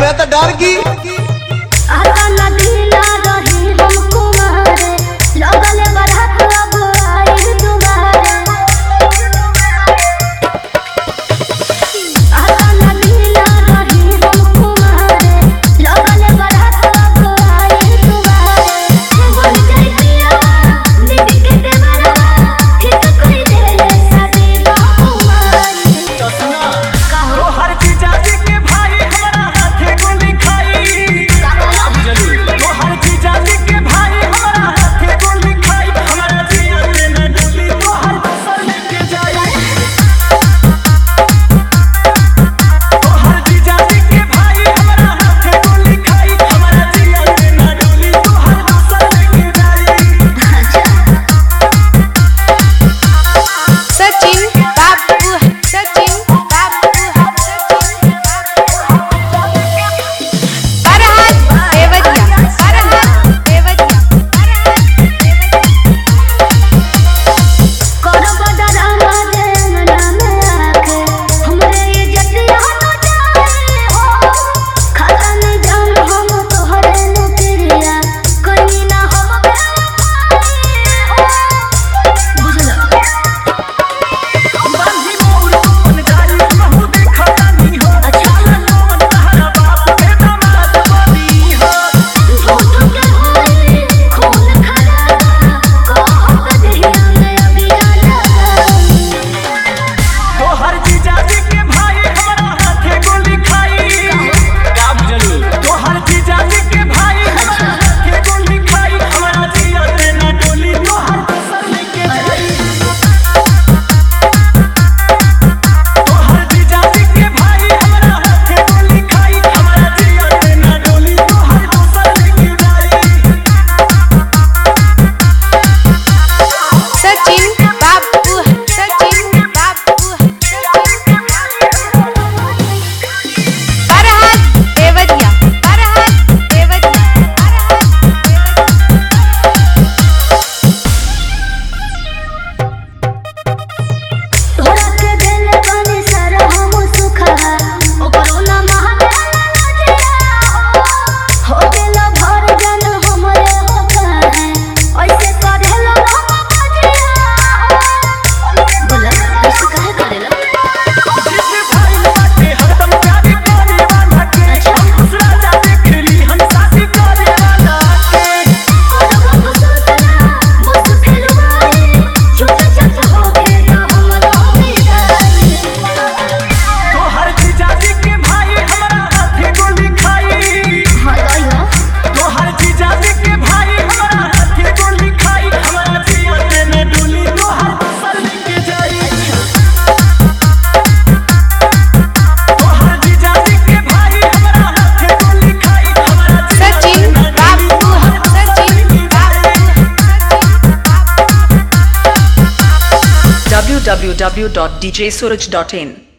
अबे तो डर की आता नदीला रही हम कुमारे लगल बरहत अब आई तुम्हारे आता नदीला रही हम कुमारे लगल बरहत अब आई तुम्हारे बोल जाई पिया दीदी के देवरा ठीक कोई दे साथी कुमारी तो सुना कहो हर चीज आदि के भाई हमारा हाथे गोली खाई वो हर चीज आदि के भाई हमारा हाथे गोली खाई हमारा जिया में न डोली तो हर फसल लेके जाई वो हर चीज आदि के भाई हमारा हाथे गोली खाई हमारा जिया में न डोली तो हर फसल लेके जाई सचिन बाबू सचिन बाबू फरहाद देवरिया करो बदरामा दे मना में आके हमरे इज्जतिया न जाए हो खाता नहीं जान हम तोहरे नौकरिया कोई ना हम बेवफाई हो बुझला बांधी मोर अपन जाई कहूं देखा नहीं हो अच्छा लोन तहरा बाप के दामाद बनी हो झूठ के होई खून खराबा कहो कदिया में अभी आला तो हर चीज आदि के भाई हमारा हाथे गोली खाई का बुझलू तो हर चीज आदि के भाई हमारा हाथे गोली खाई हमारा जिया में न डोली तो हर फसल लेके जाई तो हर चीज आदि के भाई हमारा हाथे गोली खाई हमारा जिया में न डोली तो हर फसल लेके जाई सचिन बाबू फरहाद देवरिया तोरा के दिल बनी सर हम सुखा ओ कोरोना महामारी हो गेल भर जन हमरे होता है ऐसे करेला हम बजिया बोला ऐसे काहे करेला जिसने भाई बाटे हरदम प्यारी करे वाला के हम दूसरा जाने के लिए हम शादी करे वाला के और वो सुनना मुझ फिलवाई छोटा छोटा हो गया हम रोई तो हर चीज आदि के भाई हमारा हाथे गोली खाई हां तो हर चीज आदि के भाई हमारा हाथे गोली खाई हमारा जिया में न डोली तो हर फसल लेके जाई तो हर चीज आदि के भाई हमारा हाथे गोली खाई हमारा जिया सचिन में न डोली बाबू तो हर फसल लेके जाई www.djsuraj.in